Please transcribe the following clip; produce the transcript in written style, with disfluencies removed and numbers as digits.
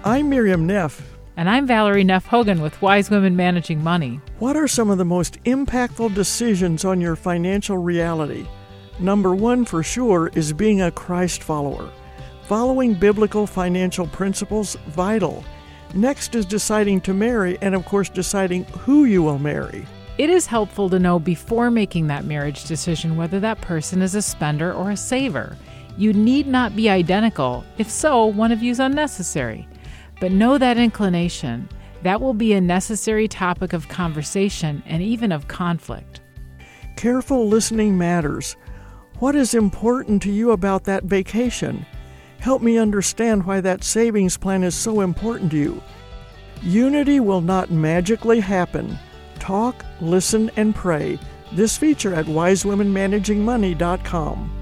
I'm Miriam Neff. And I'm Valerie Neff Hogan with Wise Women Managing Money. What are some of the most impactful decisions on your financial reality? Number one for sure is being a Christ follower. Following biblical financial principles, vital. Next is deciding to marry and, of course, deciding who you will marry. It is helpful to know before making that marriage decision whether that person is a spender or a saver. You need not be identical. If so, one of you is unnecessary. But know that inclination. That will be a necessary topic of conversation and even of conflict. Careful listening matters. What is important to you about that vacation? Help me understand why that savings plan is so important to you. Unity will not magically happen. Talk, listen, and pray. This feature at wisewomenmanagingmoney.com.